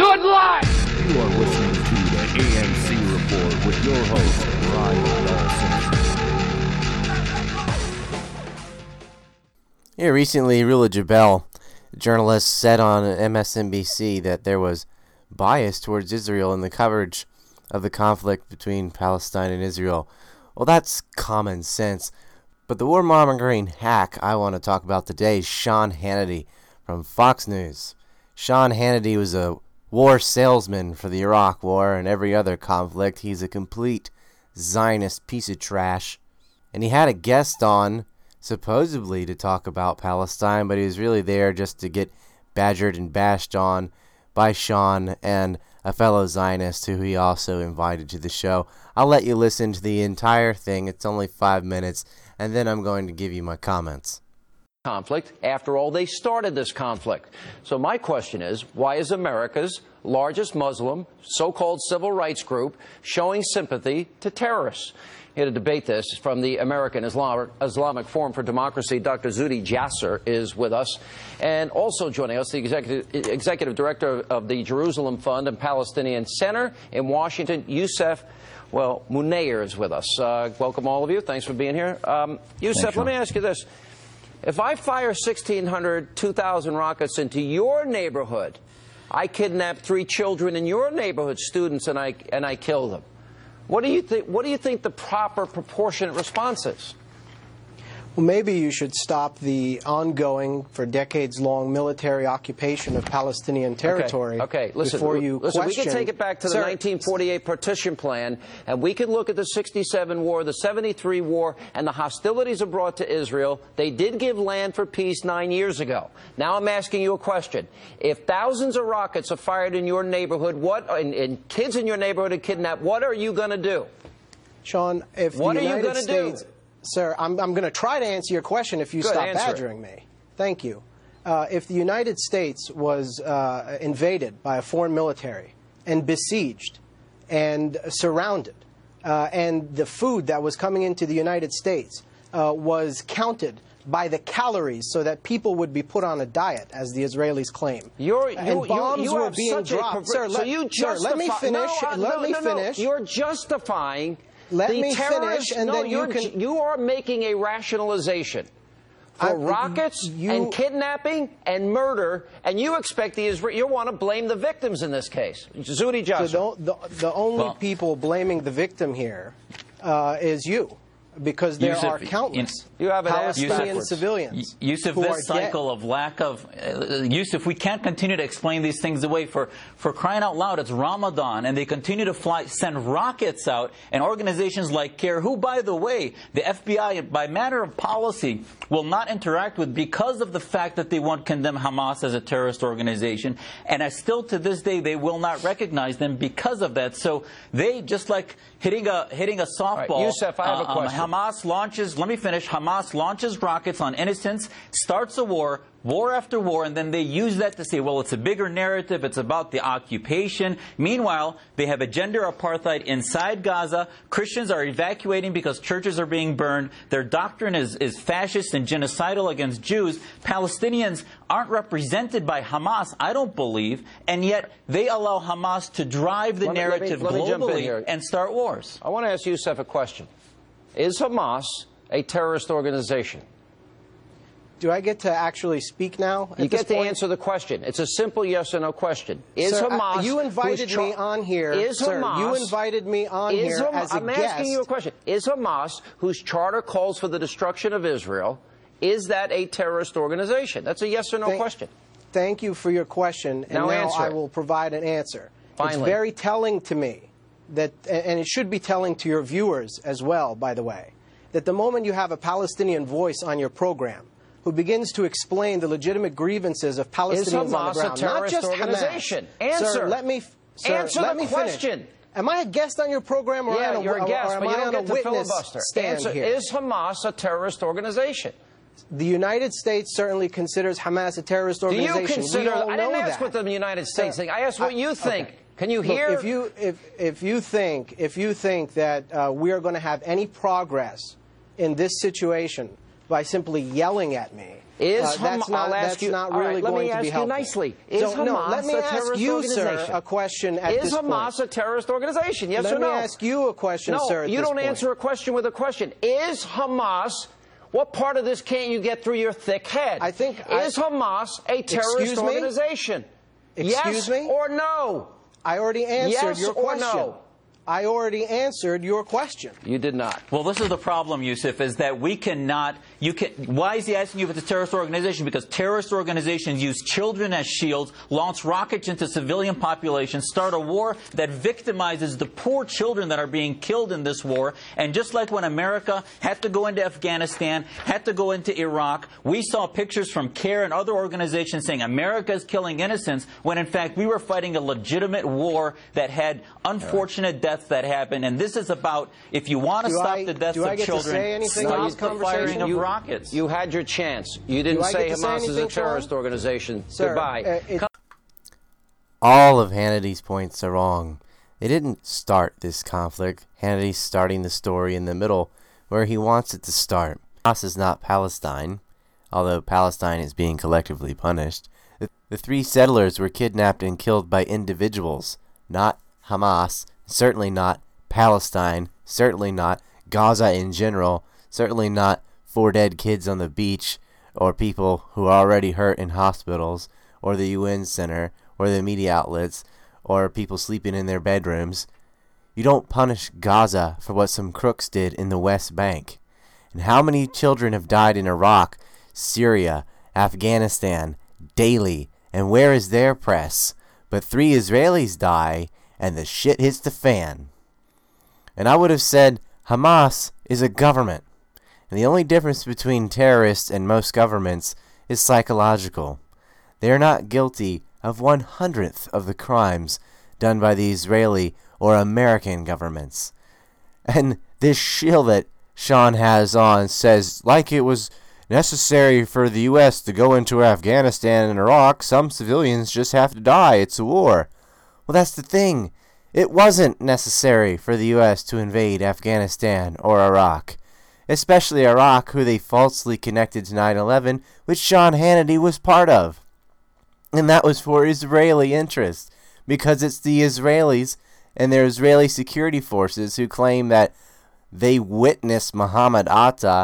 do it live! You are listening to the ANC Report with your host, Ryan Dawson. Yeah, recently, Rula Jabel, a journalist, said on MSNBC that there was bias towards Israel in the coverage of the conflict between Palestine and Israel. Well, that's common sense. But the warmongering hack I want to talk about today is Sean Hannity from Fox News. Sean Hannity was a war salesman for the Iraq War and every other conflict. He's a complete Zionist piece of trash. And he had a guest on, supposedly to talk about Palestine, but he was really there just to get badgered and bashed on by Sean and a fellow Zionist who he also invited to the show. I'll let you listen to the entire thing. It's only 5 minutes, and then I'm going to give you my comments. Conflict. After all, they started this conflict. So my question is, why is America's largest Muslim, so-called civil rights group showing sympathy to terrorists? Here to debate this from the American Islamic Forum for Democracy, Dr. Zuhdi Jasser is with us. And also joining us, the executive director of the Jerusalem Fund and Palestinian Center in Washington, Yousef Munayyer is with us. Welcome, all of you. Thanks for being here. Yousef, let me ask you this. If I fire 1,600, 2,000 rockets into your neighborhood, I kidnap 3 children in your neighborhood, students, and I kill them. What do you think the proper proportionate response is? Well, maybe you should stop the ongoing, for decades-long military occupation of Palestinian territory. Okay. Listen, before you question. We can take it back to the 1948 partition plan, and we can look at the 67 war, the 73 war, and the hostilities abroad to Israel. They did give land for peace 9 years ago. Now I'm asking you a question. If thousands of rockets are fired in your neighborhood, and kids in your neighborhood are kidnapped, what are you going to do? Sean, if what the are you United going to States... do? Sir, I'm going to try to answer your question if you stop badgering me. Thank you. If the United States was invaded by a foreign military and besieged and surrounded, and the food that was coming into the United States was counted by the calories so that people would be put on a diet, as the Israelis claim. And bombs were being dropped. Sir, let me finish. Let me finish. You're justifying... Let me finish, and then you can... You are making a rationalization for rockets and kidnapping and murder, and you expect you want to blame the victims in this case. Zuhdi Jasser. So the only people blaming the victim here is you. Because there are countless Palestinian civilians. Yousef, this cycle of lack of... Yousef, we can't continue to explain these things away. For crying out loud, it's Ramadan, and they continue to send rockets out, and organizations like CARE, who, by the way, the FBI, by matter of policy, will not interact with because of the fact that they won't condemn Hamas as a terrorist organization, and still to this day, they will not recognize them because of that. So they, just like hitting a softball... Right, Yousef, I have a question. Hamas launches, let me finish, Hamas launches rockets on innocents, starts a war after war, and then they use that to say, well, it's a bigger narrative, it's about the occupation. Meanwhile, they have a gender apartheid inside Gaza. Christians are evacuating because churches are being burned. Their doctrine is fascist and genocidal against Jews. Palestinians aren't represented by Hamas, I don't believe, and yet they allow Hamas to drive the narrative globally and start wars. I want to ask Yousef a question. Is Hamas a terrorist organization? Do I get to actually speak now? You get to answer the question. It's a simple yes or no question. Is Hamas... You invited me on here, you invited me on here as a guest. I'm asking you a question. Is Hamas, whose charter calls for the destruction of Israel, is that a terrorist organization? That's a yes or no question. Thank you for your question, and now I will provide an answer. Finally. It's very telling to me that, and it should be telling to your viewers as well, by the way, that the moment you have a Palestinian voice on your program who begins to explain the legitimate grievances of Palestinians on the ground, not just organization. Answer. Sir, let me question. Finish. Am I a guest on your program, or am I on a witness stand here? Is Hamas a terrorist organization? The United States certainly considers Hamas a terrorist organization. Do you consider? I didn't ask what the United States think. I asked what you think. Okay. Can you hear? Look, if you think that we are going to have any progress in this situation by simply yelling at me. That's not really going to be helpful. Nicely. Is Hamas let me a terrorist ask you, organization? sir, a question at this point. Is Hamas a terrorist organization? Yes or no? Let me ask you a question, sir. No, you don't answer a question with a question. Is Hamas... What part of this can't you get through your thick head? Is Hamas a terrorist organization? Excuse me? Yes or no? I already answered your question. Yes or no? I already answered your question. You did not. Well, this is the problem, Yusuf, is that we cannot... Why is he asking you if it's a terrorist organization? Because terrorist organizations use children as shields, launch rockets into civilian populations, start a war that victimizes the poor children that are being killed in this war. And just like when America had to go into Afghanistan, had to go into Iraq, we saw pictures from CARE and other organizations saying America is killing innocents, when in fact we were fighting a legitimate war that had unfortunate deaths that happened. And this is about, if you want to stop the deaths of children, stop the firing of rockets. You had your chance. You didn't say Hamas is a terrorist organization. Sir, goodbye. All of Hannity's points are wrong. They didn't start this conflict. Hannity's starting the story in the middle where he wants it to start. Hamas is not Palestine, although Palestine is being collectively punished. The 3 settlers were kidnapped and killed by individuals, not Hamas, certainly not Palestine, certainly not Gaza in general, certainly not 4 dead kids on the beach, or people who are already hurt in hospitals, or the UN Center, or the media outlets, or people sleeping in their bedrooms. You don't punish Gaza for what some crooks did in the West Bank. And how many children have died in Iraq, Syria, Afghanistan, daily, and where is their press? But 3 Israelis die, and the shit hits the fan. And I would have said Hamas is a government. And the only difference between terrorists and most governments is psychological. They are not guilty of 1/100th of the crimes done by the Israeli or American governments. And this shield that Sean has on says, like it was necessary for the U.S. to go into Afghanistan and Iraq, some civilians just have to die. It's a war. Well, that's the thing. It wasn't necessary for the U.S. to invade Afghanistan or Iraq, especially Iraq, who they falsely connected to 9/11, which Sean Hannity was part of. And that was for Israeli interests, because it's the Israelis and their Israeli security forces who claim that they witnessed Mohammed Atta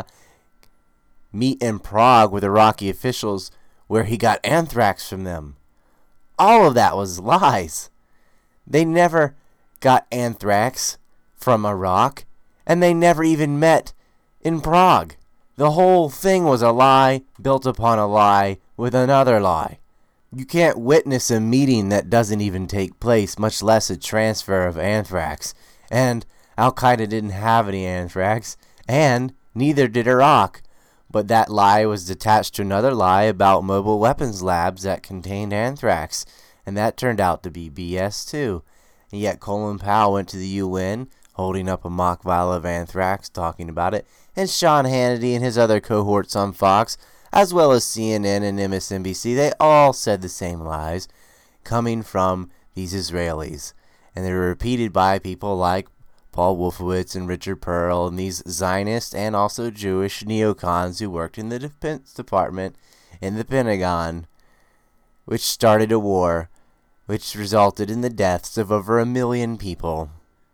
meet in Prague with Iraqi officials where he got anthrax from them. All of that was lies. They never got anthrax from Iraq, and they never even met in Prague. The whole thing was a lie built upon a lie with another lie. You can't witness a meeting that doesn't even take place, much less a transfer of anthrax. And Al-Qaeda didn't have any anthrax, and neither did Iraq. But that lie was attached to another lie about mobile weapons labs that contained anthrax, and that turned out to be BS too. And yet Colin Powell went to the UN, holding up a mock vial of anthrax, talking about it, and Sean Hannity and his other cohorts on Fox, as well as CNN and MSNBC, they all said the same lies, coming from these Israelis. And they were repeated by people like Paul Wolfowitz and Richard Pearl, and these Zionist and also Jewish neocons who worked in the Defense Department in the Pentagon, which started a war which resulted in the deaths of over 1 million people.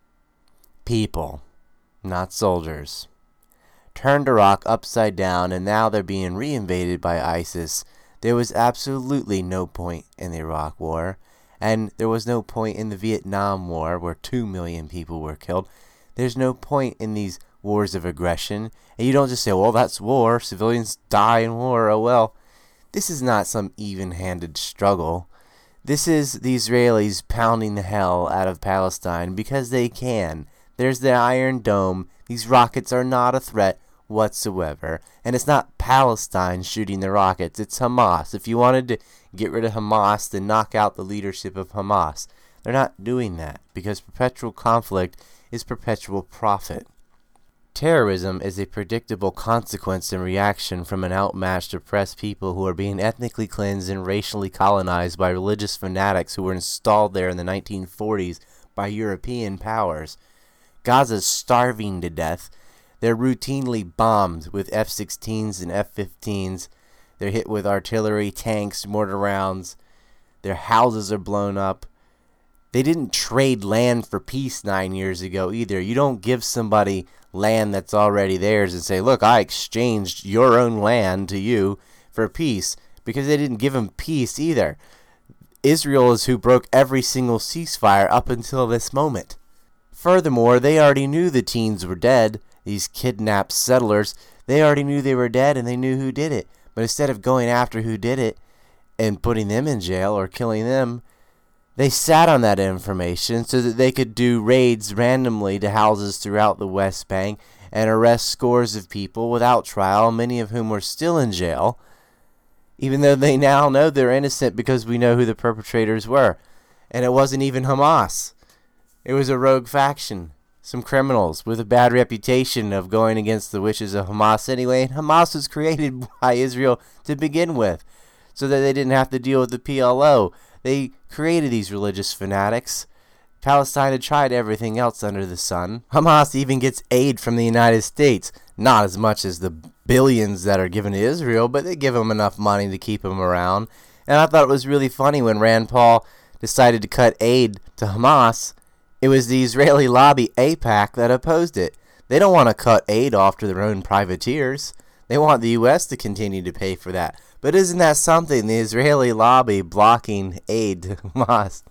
People, not soldiers. Turned Iraq upside down, and now they're being reinvaded by ISIS. There was absolutely no point in the Iraq War, and there was no point in the Vietnam War where 2 million people were killed. There's no point in these wars of aggression, and you don't just say, well, that's war, civilians die in war, oh well. This is not some even-handed struggle. This is the Israelis pounding the hell out of Palestine because they can. There's the Iron Dome. These rockets are not a threat whatsoever. And it's not Palestine shooting the rockets. It's Hamas. If you wanted to get rid of Hamas, then knock out the leadership of Hamas. They're not doing that because perpetual conflict is perpetual profit. Terrorism is a predictable consequence and reaction from an outmatched, oppressed people who are being ethnically cleansed and racially colonized by religious fanatics who were installed there in the 1940s by European powers. Gaza's starving to death. They're routinely bombed with F-16s and F-15s. They're hit with artillery, tanks, mortar rounds. Their houses are blown up. They didn't trade land for peace 9 years ago either. You don't give somebody land that's already theirs and say, look, I exchanged your own land to you for peace, because they didn't give them peace either. Israel is who broke every single ceasefire up until this moment. Furthermore, they already knew the teens were dead, these kidnapped settlers. They already knew they were dead, and they knew who did it. But instead of going after who did it and putting them in jail or killing them, they sat on that information so that they could do raids randomly to houses throughout the West Bank and arrest scores of people without trial, many of whom were still in jail, even though they now know they're innocent because we know who the perpetrators were. And it wasn't even Hamas. It was a rogue faction, some criminals with a bad reputation of going against the wishes of Hamas anyway, and Hamas was created by Israel to begin with, so that they didn't have to deal with the PLO. They created these religious fanatics. Palestine had tried everything else under the sun. Hamas even gets aid from the United States. Not as much as the billions that are given to Israel, but they give them enough money to keep them around. And I thought it was really funny when Rand Paul decided to cut aid to Hamas. It was the Israeli lobby, AIPAC, that opposed it. They don't want to cut aid off to their own privateers. They want the U.S. to continue to pay for that. But isn't that something, the Israeli lobby blocking aid to Hamas?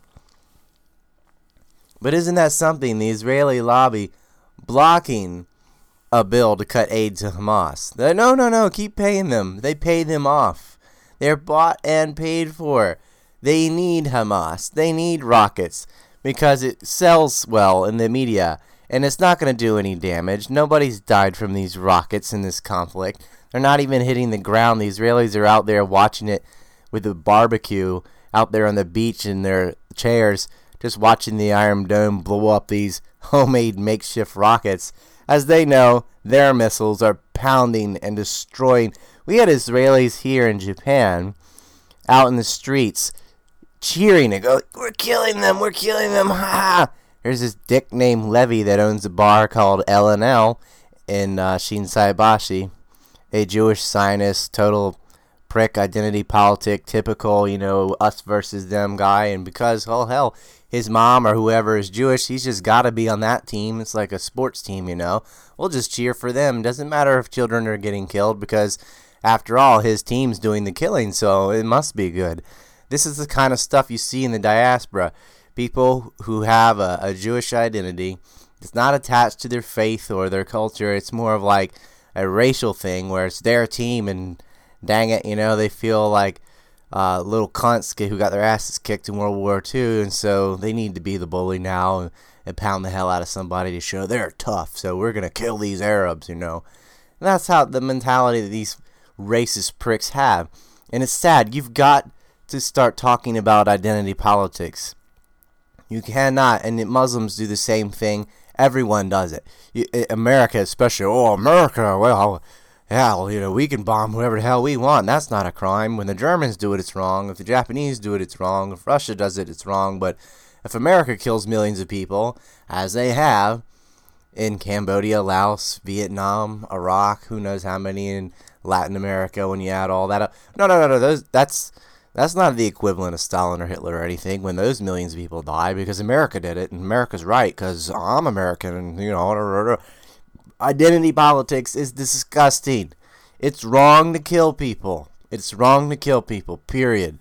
But isn't that something, the Israeli lobby blocking a bill to cut aid to Hamas? No, keep paying them. They pay them off. They're bought and paid for. They need Hamas. They need rockets because it sells well in the media. And it's not going to do any damage. Nobody's died from these rockets in this conflict. They're not even hitting the ground. The Israelis are out there watching it with a barbecue out there on the beach in their chairs, just watching the Iron Dome blow up these homemade makeshift rockets, as they know their missiles are pounding and destroying. We had Israelis here in Japan out in the streets cheering and go, we're killing them, ha ha. There's this dick named Levy that owns a bar called L&L in Shinsaibashi, a Jewish Zionist, total prick, identity politic, typical, us versus them guy. And because, oh hell, his mom or whoever is Jewish, he's just got to be on that team. It's like a sports team, We'll just cheer for them. Doesn't matter if children are getting killed because, after all, his team's doing the killing, so it must be good. This is the kind of stuff you see in the diaspora. People who have a Jewish identity. It's not attached to their faith or their culture. It's more of like a racial thing where it's their team and dang it, they feel like little cunts who got their asses kicked in World War II, and so they need to be the bully now and pound the hell out of somebody to show they're tough, so we're going to kill these Arabs, And that's how the mentality that these racist pricks have. And it's sad. You've got to start talking about identity politics. You cannot, and Muslims do the same thing. Everyone does it. America especially. Oh, America, well, hell, we can bomb whoever the hell we want. That's not a crime. When the Germans do it, it's wrong. If the Japanese do it, it's wrong. If Russia does it, it's wrong. But if America kills millions of people, as they have in Cambodia, Laos, Vietnam, Iraq, who knows how many in Latin America when you add all that up. No. That's not the equivalent of Stalin or Hitler or anything when those millions of people die, because America did it, and America's right because I'm American, and, Identity politics is disgusting. It's wrong to kill people. It's wrong to kill people, period.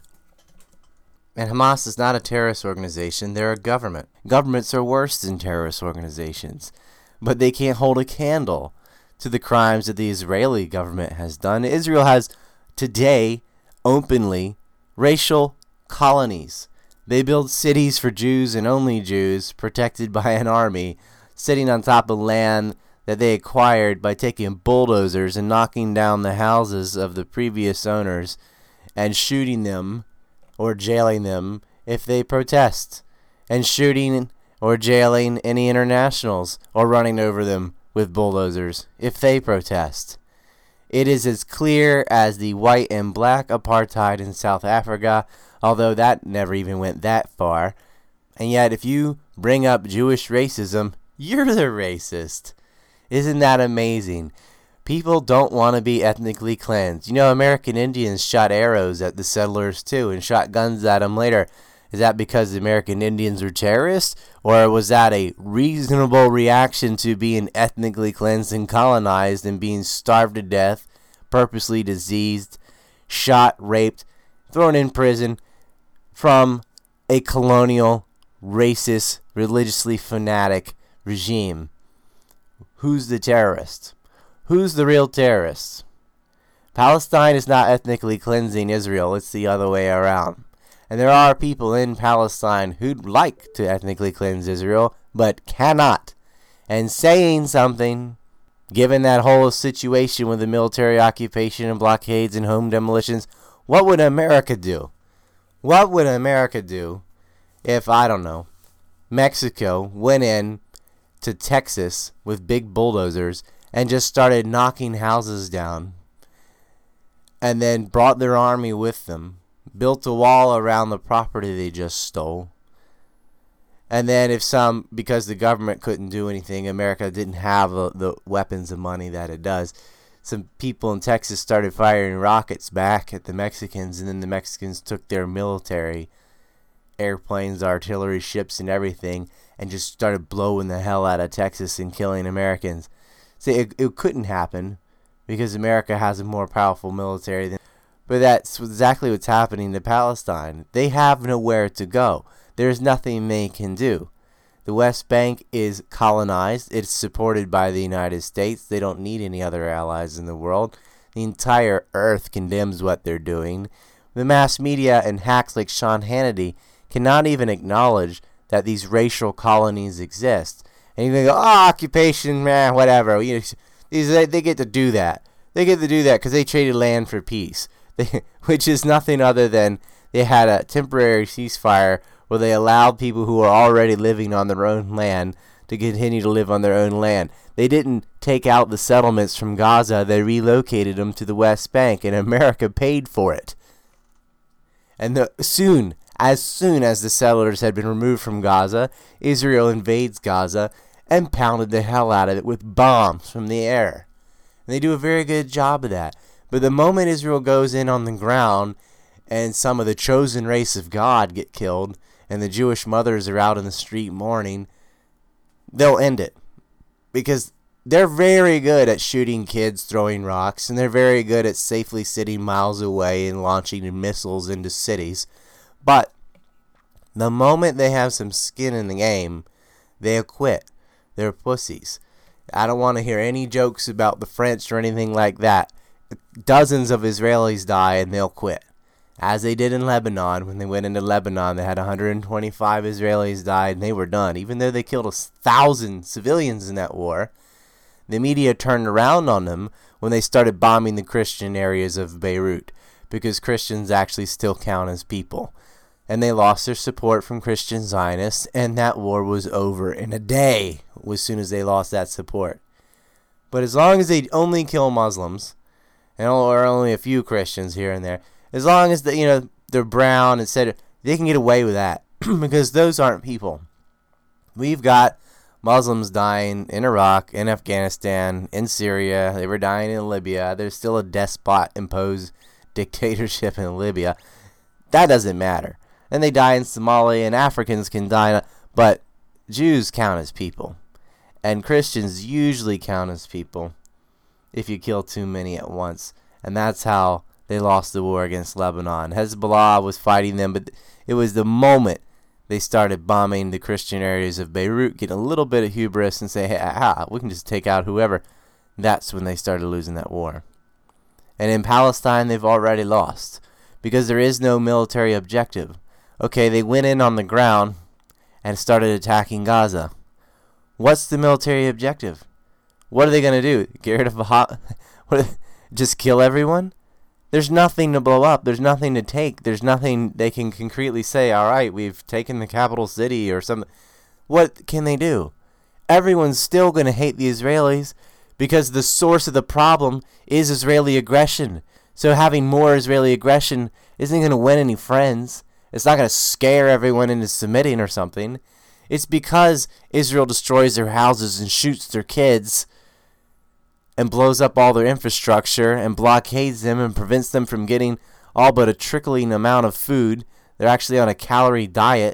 And Hamas is not a terrorist organization. They're a government. Governments are worse than terrorist organizations, but they can't hold a candle to the crimes that the Israeli government has done. Israel has today openly racial colonies. They build cities for Jews and only Jews, protected by an army, sitting on top of land that they acquired by taking bulldozers and knocking down the houses of the previous owners and shooting them or jailing them if they protest, and shooting or jailing any internationals or running over them with bulldozers if they protest. It is as clear as the white and black apartheid in South Africa, although that never even went that far. And yet, if you bring up Jewish racism, you're the racist. Isn't that amazing? People don't want to be ethnically cleansed. You know, American Indians shot arrows at the settlers too and shot guns at them later. Is that because the American Indians were terrorists? Or was that a reasonable reaction to being ethnically cleansed and colonized and being starved to death, purposely diseased, shot, raped, thrown in prison from a colonial, racist, religiously fanatic regime? Who's the terrorist? Who's the real terrorist? Palestine is not ethnically cleansing Israel. It's the other way around. And there are people in Palestine who'd like to ethnically cleanse Israel, but cannot. And saying something, given that whole situation with the military occupation and blockades and home demolitions, what would America do? What would America do if, I don't know, Mexico went in to Texas with big bulldozers and just started knocking houses down, and then brought their army with them, built a wall around the property they just stole, and then because the government couldn't do anything, America didn't have the weapons and money that it does, some people in Texas started firing rockets back at the Mexicans, and then the Mexicans took their military airplanes, artillery, ships, and everything, and just started blowing the hell out of Texas and killing Americans. See, it couldn't happen because America has a more powerful military but that's exactly what's happening to Palestine. They have nowhere to go. There's nothing they can do. The West Bank is colonized. It's supported by the United States. They don't need any other allies in the world. The entire earth condemns what they're doing. The mass media and hacks like Sean Hannity cannot even acknowledge that these racial colonies exist. And you can go, occupation, man, whatever. They get to do that. They get to do that because they traded land for peace, which is nothing other than they had a temporary ceasefire where they allowed people who are already living on their own land to continue to live on their own land. They didn't take out the settlements from Gaza. They relocated them to the West Bank, and America paid for it. And as soon as the settlers had been removed from Gaza, Israel invades Gaza and pounded the hell out of it with bombs from the air. And they do a very good job of that. But the moment Israel goes in on the ground and some of the chosen race of God get killed and the Jewish mothers are out in the street mourning, they'll end it. Because they're very good at shooting kids, throwing rocks, and they're very good at safely sitting miles away and launching missiles into cities. But the moment they have some skin in the game, they'll quit. They're pussies. I don't want to hear any jokes about the French or anything like that. Dozens of Israelis die and they'll quit. As they did in Lebanon. When they went into Lebanon, they had 125 Israelis died and they were done. Even though they killed 1,000 civilians in that war, the media turned around on them when they started bombing the Christian areas of Beirut, because Christians actually still count as people. And they lost their support from Christian Zionists, and that war was over in a day as soon as they lost that support. But as long as they only kill Muslims, or only a few Christians here and there, as long as they're brown, etc., they can get away with that because those aren't people. We've got Muslims dying in Iraq, in Afghanistan, in Syria. They were dying in Libya. There's still a despot-imposed dictatorship in Libya. That doesn't matter. And they die in Somalia, and Africans can die, but Jews count as people. And Christians usually count as people if you kill too many at once. And that's how they lost the war against Lebanon. Hezbollah was fighting them, but it was the moment they started bombing the Christian areas of Beirut, getting a little bit of hubris and say, hey, we can just take out whoever. That's when they started losing that war. And in Palestine, they've already lost because there is no military objective. Okay, they went in on the ground and started attacking Gaza. What's the military objective? What are they going to do? Get rid of just kill everyone? There's nothing to blow up. There's nothing to take. There's nothing they can concretely say, all right, we've taken the capital city or something. What can they do? Everyone's still going to hate the Israelis because the source of the problem is Israeli aggression. So having more Israeli aggression isn't going to win any friends. It's not going to scare everyone into submitting or something. It's because Israel destroys their houses and shoots their kids and blows up all their infrastructure and blockades them and prevents them from getting all but a trickling amount of food, they're actually on a calorie diet,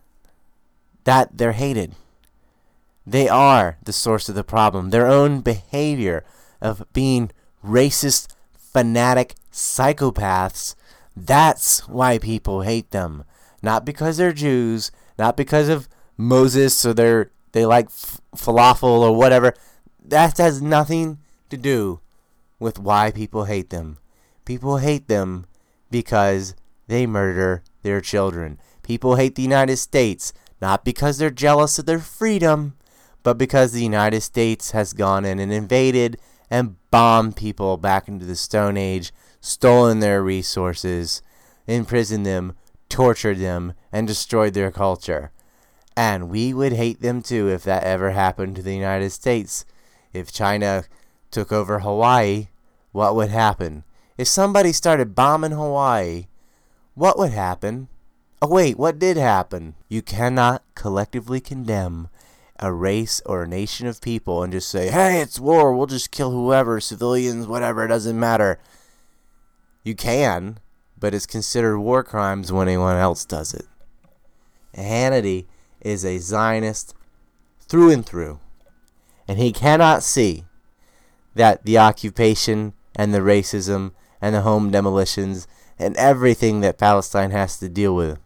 that they're hated. They are the source of the problem. Their own behavior of being racist, fanatic psychopaths, that's why people hate them. Not because they're Jews, not because of Moses or they like falafel or whatever. That has nothing to do with why people hate them. People hate them because they murder their children. People hate the United States not because they're jealous of their freedom, but because the United States has gone in and invaded and bombed people back into the Stone Age, stolen their resources, imprisoned them, tortured them, and destroyed their culture. And we would hate them too if that ever happened to the United States. If China took over Hawaii, what would happen? If somebody started bombing Hawaii, what would happen? Oh wait, what did happen? You cannot collectively condemn a race or a nation of people and just say, hey, it's war, we'll just kill whoever, civilians, whatever, it doesn't matter. You can, but it's considered war crimes when anyone else does it. Hannity is a Zionist through and through, and he cannot see that the occupation and the racism and the home demolitions and everything that Palestine has to deal with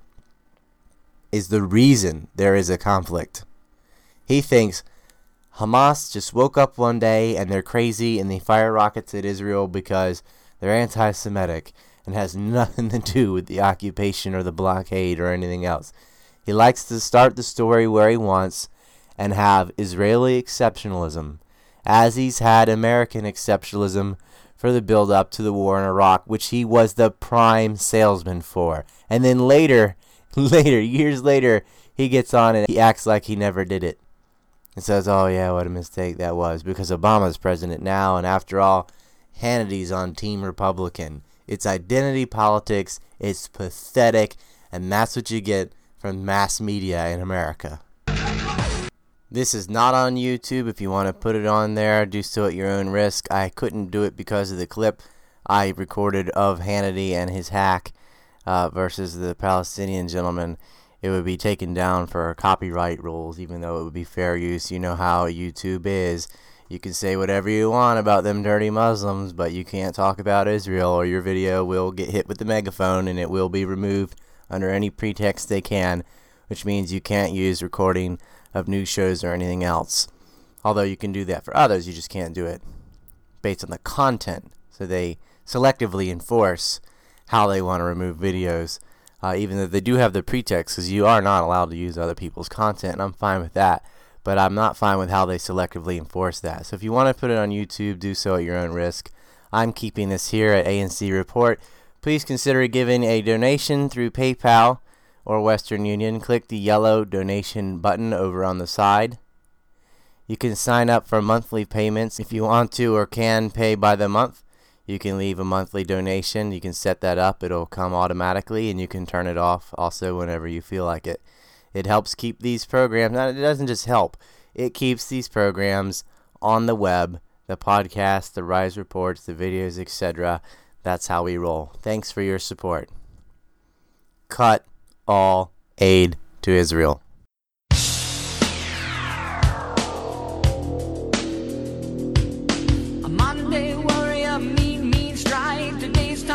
is the reason there is a conflict. He thinks Hamas just woke up one day and they're crazy and they fire rockets at Israel because they're anti-Semitic and has nothing to do with the occupation or the blockade or anything else. He likes to start the story where he wants and have Israeli exceptionalism, as he's had American exceptionalism for the build-up to the war in Iraq, which he was the prime salesman for. And then later, years later, he gets on and he acts like he never did it. And says, oh yeah, what a mistake that was, because Obama's president now, and after all, Hannity's on Team Republican. It's identity politics, it's pathetic, and that's what you get from mass media in America. This is not on YouTube. If you want to put it on there, do so at your own risk. I couldn't do it because of the clip I recorded of Hannity and his hack versus the Palestinian gentleman. It would be taken down for copyright rules, even though it would be fair use. You know how YouTube is. You can say whatever you want about them dirty Muslims, but you can't talk about Israel, or your video will get hit with the megaphone and it will be removed under any pretext they can, which means you can't use recording of news shows or anything else. Although you can do that for others, you just can't do it based on the content. So they selectively enforce how they want to remove videos. Even though they do have the pretext, because you are not allowed to use other people's content, and I'm fine with that. But I'm not fine with how they selectively enforce that. So if you want to put it on YouTube, do so at your own risk. I'm keeping this here at ANC Report. Please consider giving a donation through PayPal or Western Union. Click the yellow donation button over on the side. You can sign up for monthly payments if you want to or can pay by the month. You can leave a monthly donation. You can set that up. It'll come automatically, and you can turn it off also whenever you feel like it. It helps keep these programs. Now, it doesn't just help. It keeps these programs on the web, the podcasts, the Rise reports, the videos, etc. That's how we roll. Thanks for your support. Cut all aid to Israel.